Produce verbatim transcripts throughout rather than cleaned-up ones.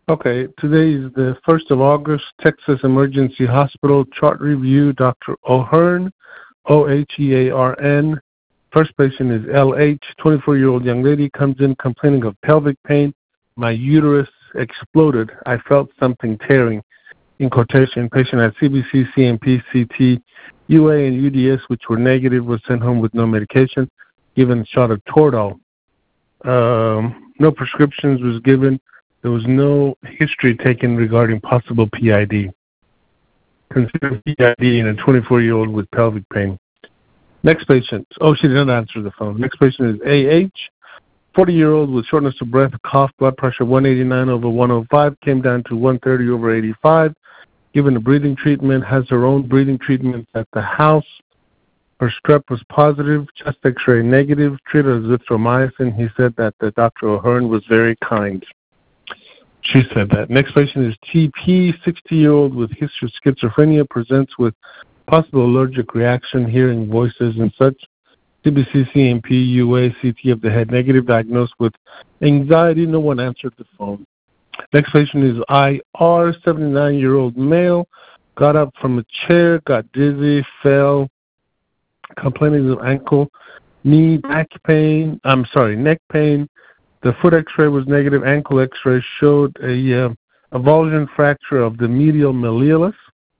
Okay, today is the first of August, Texas Emergency Hospital chart review, Doctor O'Hearn, O H E A R N. First patient is L H, twenty-four-year-old young lady, comes in complaining of pelvic pain. My uterus exploded. I felt something tearing. In quotation, patient had C B C, C M P, C T, U A, and U D S, which were negative, was sent home with no medication, given a shot of Toradol. Um, no prescriptions was given. There was no history taken regarding possible P I D. Consider P I D in a twenty-four-year-old with pelvic pain. Next patient. Oh, she didn't answer the phone. Next patient is A H, forty-year-old with shortness of breath, cough, blood pressure one eighty-nine over one oh five, came down to one thirty over eighty-five, given a breathing treatment, has her own breathing treatment at the house. Her strep was positive, chest x-ray negative, treated with azithromycin. He said that the Doctor O'Hearn was very kind. She said that. Next patient is T P, sixty-year-old with history of schizophrenia, presents with possible allergic reaction, hearing voices and such. C B C, C M P, U A, C T of the head negative, diagnosed with anxiety. No one answered the phone. Next patient is I R, seventy-nine-year-old male, got up from a chair, got dizzy, fell, complaining of ankle, knee, back pain, I'm sorry, neck pain. The foot x-ray was negative. Ankle x-ray showed a uh, avulsion fracture of the medial malleolus.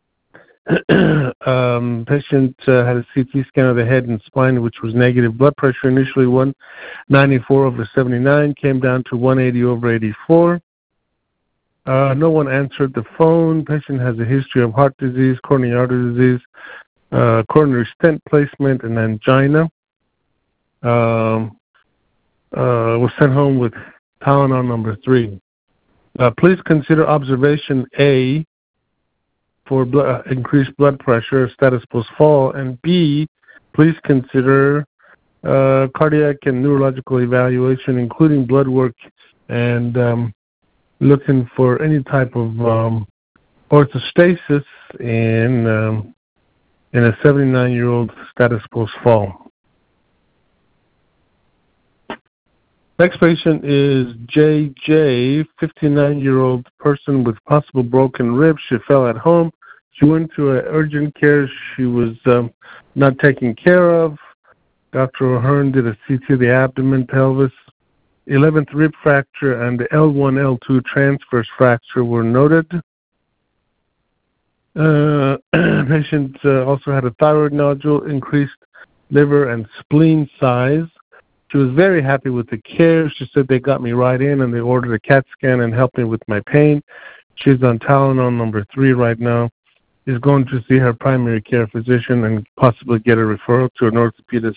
um, patient uh, had a C T scan of the head and spine, which was negative. Blood pressure initially one ninety-four over seventy-nine, came down to one eighty over eighty-four. Uh, no one answered the phone. Patient has a history of heart disease, coronary artery disease, uh, coronary stent placement, and angina. Um, uh, was sent home with Tylenol number three. Uh, please consider observation A for blood, uh, increased blood pressure, status post-fall, and B, please consider uh, cardiac and neurological evaluation, including blood work and um, looking for any type of um, orthostasis in um, in a seventy-nine-year-old status post-fall. Next patient is J J, fifty-nine-year-old person with possible broken ribs. She fell at home. She went to an urgent care. She was um, not taken care of. Doctor O'Hearn did a C T of the abdomen, pelvis. eleventh rib fracture and the L one, L two transverse fracture were noted. Uh, patient uh, also had a thyroid nodule, increased liver and spleen size. She was very happy with the care. She said they got me right in and they ordered a CAT scan and helped me with my pain. She's on Tylenol number three right now. Is going to see her primary care physician and possibly get a referral to an orthopedist.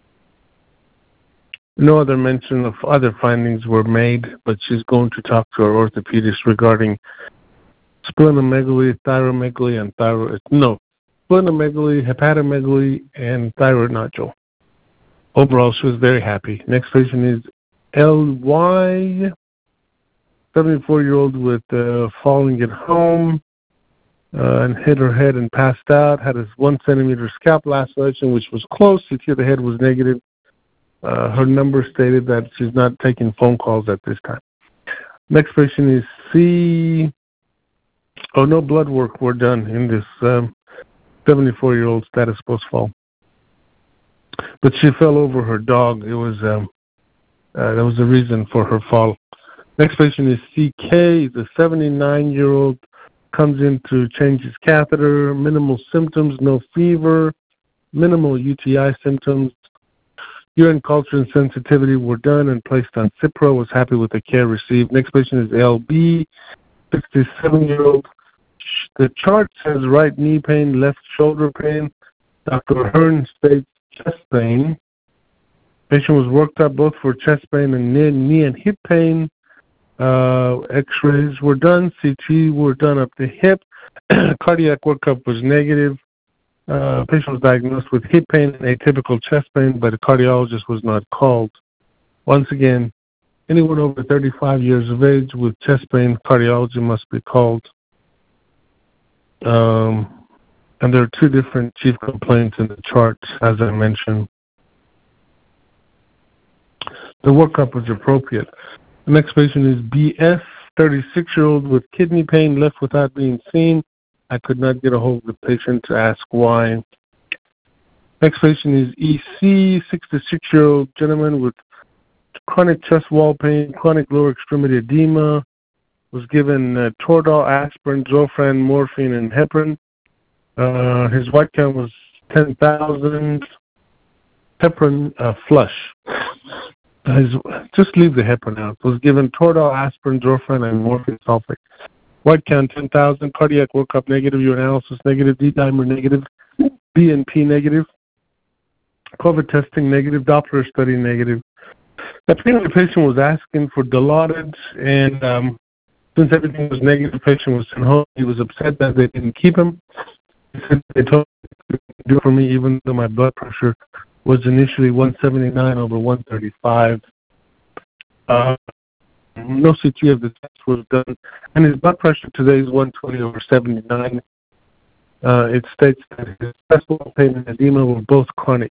No other mention of other findings were made, but she's going to talk to her orthopedist regarding splenomegaly, thyromegaly, and thyroid, no, splenomegaly, hepatomegaly, and thyroid nodule. Overall, she was very happy. Next patient is L Y, seventy-four-year-old with uh, falling at home uh, and hit her head and passed out, had a one centimeter scalp laceration, which was close. C T of the head was negative. Uh, her number stated that she's not taking phone calls at this time. Next patient is C. Oh, no blood work were done in this um, seventy-four-year-old status post-fall. But she fell over her dog. It was um, uh, that was the reason for her fall. Next patient is C K. The seventy-nine-year-old comes in to change his catheter. Minimal symptoms, no fever, minimal U T I symptoms. Urine culture and sensitivity were done and placed on Cipro. Was happy with the care received. Next patient is L B, sixty-seven-year-old. The chart says right knee pain, left shoulder pain. Doctor O'Hearn states chest pain. Patient was worked up both for chest pain and knee, knee and hip pain. Uh, X-rays were done. C T were done up the hip. Cardiac workup was negative. Uh, patient was diagnosed with hip pain and atypical chest pain, but a cardiologist was not called. Once again, anyone over thirty-five years of age with chest pain, cardiology must be called. Um, and there are two different chief complaints in the chart, as I mentioned. The workup was appropriate. The next patient is B S, thirty-six-year-old with kidney pain left without being seen. I could not get a hold of the patient to ask why. Next patient is E C, sixty-six-year-old gentleman with chronic chest wall pain, chronic lower extremity edema, was given uh, Toradol, aspirin, Zofran, morphine, and heparin. Uh, his white count was ten thousand. Heparin uh, flush. His, just leave the heparin out. Was given Toradol, aspirin, Zofran, and morphine sulfate. White count ten thousand. Cardiac workup negative. Urinalysis negative. D-dimer negative. B N P negative. COVID testing negative. Doppler study negative. The patient was asking for Dilaudid, and um, since everything was negative, the patient was sent home. He was upset that they didn't keep him. He said they told me to do it for me, even though my blood pressure was initially one seventy-nine over one thirty-five. Uh, no C T of the test was done, and his blood pressure today is one twenty over seventy-nine. Uh, it states that his chest wall pain and edema were both chronic.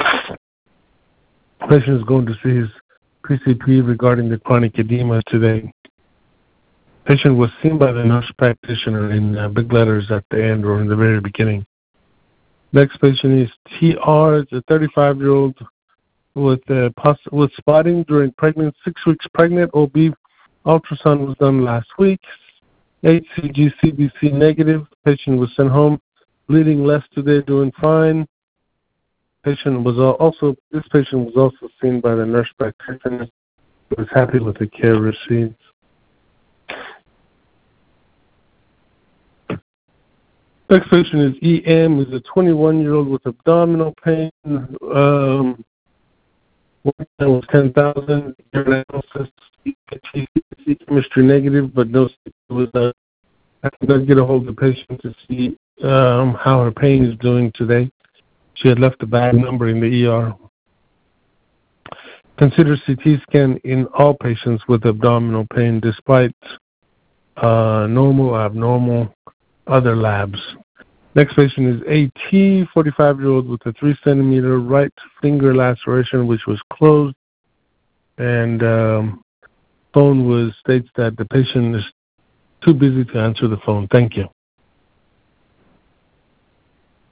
The patient is going to see his P C P regarding the chronic edema today. Patient was seen by the nurse practitioner in uh, big letters at the end or in the very beginning. Next patient is T R. It's a thirty-five-year-old with uh, poss- with spotting during pregnancy, six weeks pregnant. O B ultrasound was done last week. H C G C B C negative. Patient was sent home. Bleeding less today, doing fine. Patient was also this patient was also seen by the nurse practitioner, who was happy with the care received. Next patient is E M. Is a twenty-one-year-old with abdominal pain. Um, that was ten thousand. Urinalysis, chemistry negative, but no. Was uh, I could not get a hold of the patient to see um, how her pain is doing today. She had left a bad number in the E R. Consider C T scan in all patients with abdominal pain, despite uh, normal, abnormal, other labs. Next patient is A T, forty-five-year-old with a three centimeter right finger laceration, which was closed, and um, phone was states that the patient is too busy to answer the phone. Thank you.